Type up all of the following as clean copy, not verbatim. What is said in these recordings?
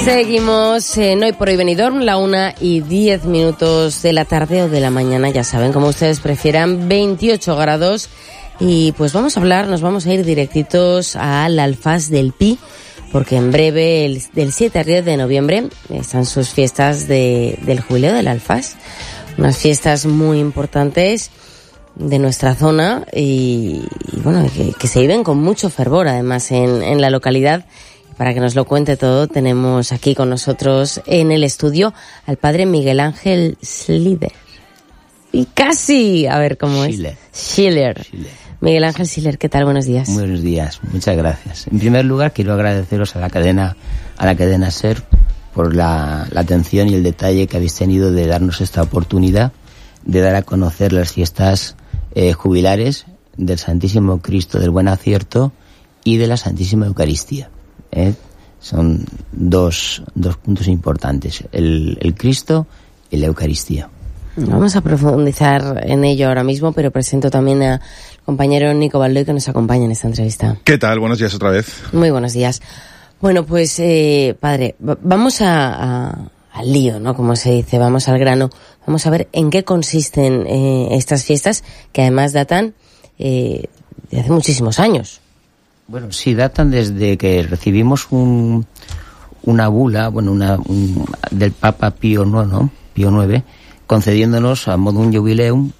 Seguimos en Hoy por Hoy Benidorm, la 1:10 de la tarde o de la mañana, ya saben, como ustedes prefieran, 28 grados. Y pues nos vamos a ir directitos al Alfás del Pi, porque en breve, del 7 al 10 de noviembre, están sus fiestas del jubileo del Alfás. Unas fiestas muy importantes de nuestra zona y bueno, que se viven con mucho fervor, además, en la localidad. Para que nos lo cuente todo, tenemos aquí con nosotros en el estudio al padre Miguel Ángel Schiller. Y casi, a ver cómo es. Schiller. Miguel Ángel Schiller, ¿qué tal? Buenos días. Buenos días, muchas gracias. En primer lugar, quiero agradeceros a la cadena SER por la atención y el detalle que habéis tenido de darnos esta oportunidad de dar a conocer las fiestas jubilares del Santísimo Cristo del Buen Acierto y de la Santísima Eucaristía. Son dos puntos importantes, el Cristo y la Eucaristía. Vamos a profundizar en ello ahora mismo, pero presento también al compañero Nico Baldoy, que nos acompaña en esta entrevista. ¿Qué tal? Buenos días otra vez. Muy buenos días. Bueno, pues padre, vamos al lío, ¿no? Como se dice, vamos al grano. Vamos a ver en qué consisten estas fiestas, que además datan de hace muchísimos años. Bueno, sí, datan desde que recibimos una bula, del Papa Pío IX, concediéndonos a modo un jubileum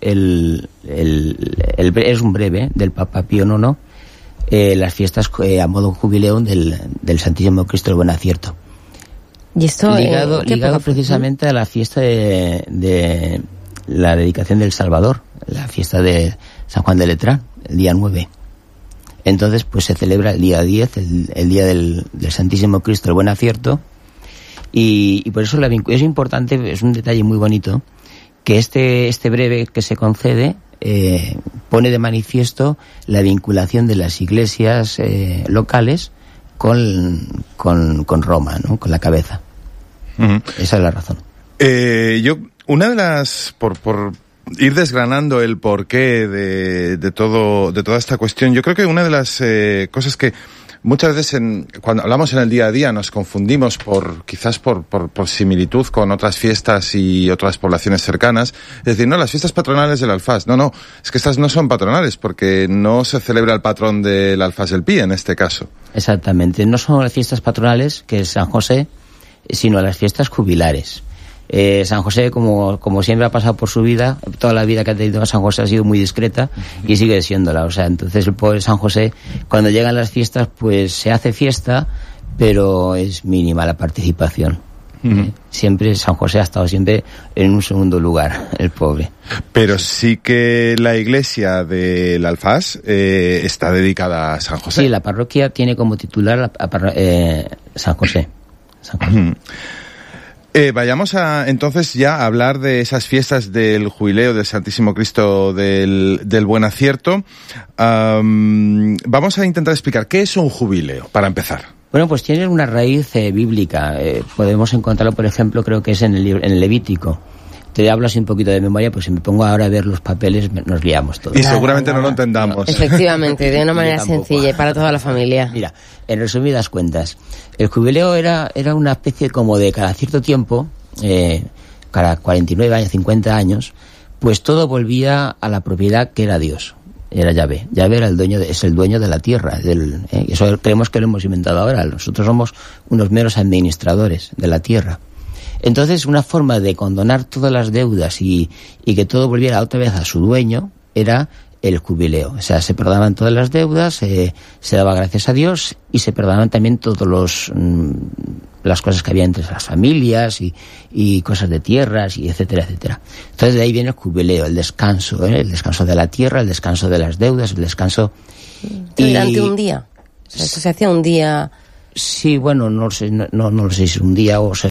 es un breve del Papa Pío IX, las fiestas a modo jubileum del Santísimo Cristo del Buen Acierto. ¿Y esto ligado precisamente a la fiesta de la dedicación del Salvador, la fiesta de San Juan de Letrán, el día 9. Entonces, pues se celebra el día 10, el día del Santísimo Cristo, el Buen Acierto, y por eso es importante, es un detalle muy bonito, que este breve que se concede pone de manifiesto la vinculación de las iglesias locales con Roma, ¿no? Con la cabeza. Uh-huh. Esa es la razón. Una de las, por ir desgranando el porqué de toda esta cuestión, yo creo que una de las cosas que muchas veces cuando hablamos en el día a día nos confundimos quizás por similitud con otras fiestas y otras poblaciones cercanas. Es decir, no, las fiestas patronales del Alfás. No, es que estas no son patronales porque no se celebra el patrón del Alfás del Pi en este caso. Exactamente, no son las fiestas patronales, que es San José, sino las fiestas jubilares. San José, como siempre ha pasado por su vida, toda la vida que ha tenido San José ha sido muy discreta y sigue siéndola. O sea, entonces el pobre San José, cuando llegan las fiestas, pues se hace fiesta, pero es mínima la participación. Uh-huh. Siempre San José ha estado siempre en un segundo lugar, el pobre. Pero sí que la iglesia del Alfás está dedicada a San José. Sí, la parroquia tiene como titular San José. Uh-huh. Vayamos entonces ya a hablar de esas fiestas del jubileo del Santísimo Cristo del Buen Acierto. Vamos a intentar explicar qué es un jubileo, para empezar. Bueno, pues tiene una raíz bíblica. Podemos encontrarlo, por ejemplo, creo que es en el Levítico. Te hablo así un poquito de memoria, pues si me pongo ahora a ver los papeles nos liamos todos. Y seguramente no lo entendamos. Efectivamente, de una manera sencilla y para toda la familia. Mira, en resumidas cuentas, el jubileo era una especie como de cada cierto tiempo, cada 49 años, 50 años, pues todo volvía a la propiedad que era Dios. Era Yahvé. Yahvé era es el dueño de la tierra. Eso creemos que lo hemos inventado ahora. Nosotros somos unos meros administradores de la tierra. Entonces, una forma de condonar todas las deudas y que todo volviera otra vez a su dueño era el jubileo. O sea, se perdonaban todas las deudas, se daba gracias a Dios y se perdonaban también todos las cosas que había entre las familias y cosas de tierras y etcétera, etcétera. Entonces, de ahí viene el jubileo, el descanso de la tierra, el descanso de las deudas, el descanso... Durante un día. O sea, esto se hacía un día... Sí, bueno, no sé si es un día o se